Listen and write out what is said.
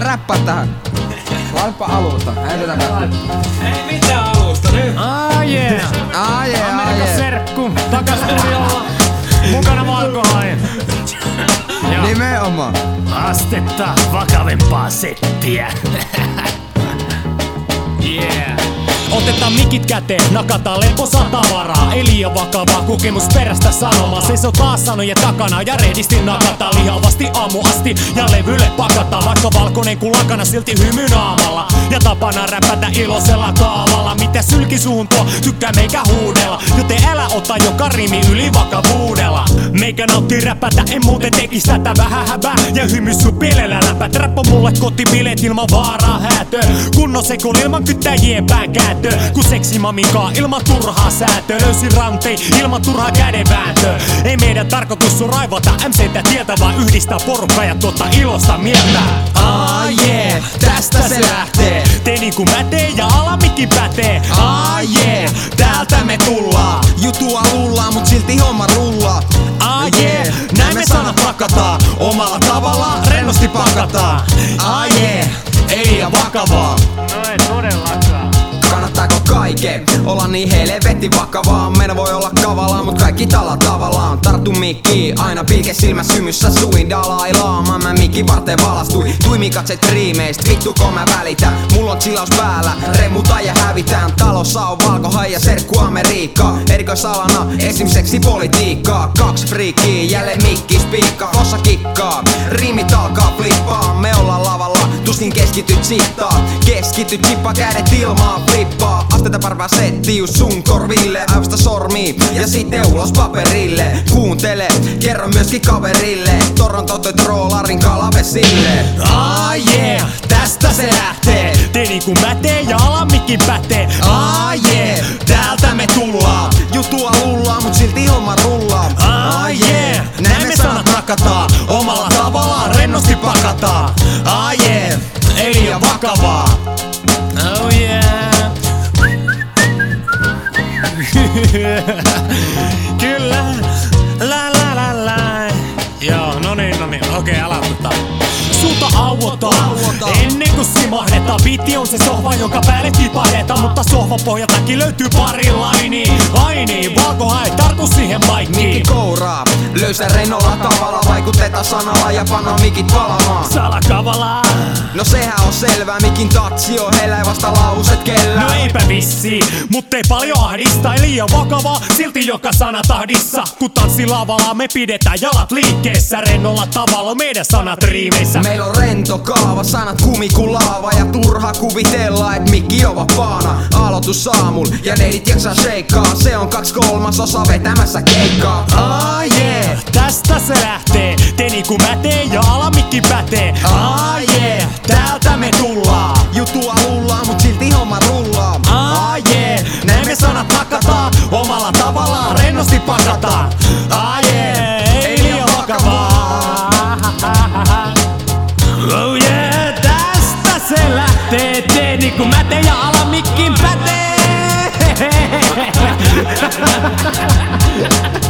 räppää tähän. Laitapa alusta, heitetään. Ei mitään alusta nyt. Amerikan serkku, takas studiolla. Mukana Valkohain. Nimenomaan. Astetta vakavempaa settiä. Otetaan mikit käteen, nakataan leposa tavaraa. Ei liian vakavaa, kokemus perästä sanomaa. Seisoo taas sanojen takana ja rehdisti nakataan. Lihavasti aamu asti ja levylle pakataan. Vaikka valkoinen kuin lakana, silti hymy naamalla. Ja tapana räpätä iloisella kaavalla. Mitä sylki suun tuo, tykkää meikä huudella. Joten älä ota joka rimi yli vakavuudella. Meikä nauttii räpätä, en muuten tekis tätä vähän häbää. Ja hymy sun pielellä läpät. Räppä mulle kotibileet ilman vaaraa häätöä. Kunnon sekun ilman kyttäjien päänkääntö. Kun seksimamikaa ilman turhaa säätöä. Löysin rantei ilman turhaa kädenvääntöä. Ei meidän tarkoitus on raivata MC:tä tieltä, vaan yhdistää porukkaa ja tuottaa ilosta mieltä. Tästä se lähtee. Tee niin kuin mä teen ja alamikin pätee. Täältä me tullaan. Jutua lullaa, mut silti homma rullaa. Näin me sanat pakataan. Omalla tavallaan rennosti pakataan. Ei liian vakavaa. No ei todellakaan. Kannattaako kaiken olla niin helvetin vakavaa? Meillä voi olla kavalaa, mut kaikki tavallaan. Tarttu mikkiin, aina pilke silmä symyssä suin. Dalai Lama, mä mikin varten valastui. Tuimikatset riimeist, vittuko mä välitän. Mulla on chillaus päällä, remuta ja hävitään. Talossa on Valkohain ja serkku Amerikka. Erikoisalana esim. Seksipolitiikkaa. 2 friikkiä, jälleen mikki spiikkaa. Fossa kikkaa, riimit alkaa flippaa. Me ollaan lavalla, tuskin keskityt sittaa. Keskityt chippa kädet ilmaa flippaa. Astetta parvaa settius sun korville. Aivosta sormii ja sitten ulos paperille. Kuuntele, kerro myöskin kaverille. Toronto toi trollarin kalavesille. Tästä se lähtee. Tee niin kuin mä teen ja alamikin pätee. Täältä me tullaan. Jutua lullaa, mut silti homma rullaa. Näin me sanat rakataan. Omalla tavallaan rennosti pakataan. Ei liian vakavaa. Kyllä. Joo, no niin, okei, aloitetaan. Suuta auotaan ennen kuin simahdetaan. Biitti on se sohva, jonka päälle tipahdetaan. Mutta sohvan pohjaltakin löytyy pari lainia. Valkohain, tartu siihen maikkiin. Mikki kouraa, löysä rennolla tavalla. Vaikuteta sanalla ja panna mikit palamaan. Salakavalaa. No sehän on selvää, mikin tatsi on heillä, ei vasta lauset kellään. No eipä vissi, mut ei paljon ahdista. Ei liian vakavaa, silti joka sana tahdissa. Kun tanssilavalla me pidetään jalat liikkeessä. Rennolla tavalla meidän sanat riimeissä. Meillä on rento kaava, sanat kumi ku laava. Ja turha kuvitella, et mikki on vapaana. Aloitus aamulla ja neidit jaksaa sheikkaa. Se on 2/3 vetämässä keikkaa. Tästä se lähtee. Tee niin kuin mä teen ja alamikki pätee. Täältä me tullaan. Jutua lullaa, mut silti homma rullaa. Näin me sanat hakataan. Omalla tavallaan rennosti pakataan. Ei liian vakavaa. Tästä se lähtee. Tee niin kuin mä teen ja alamikkin pätee.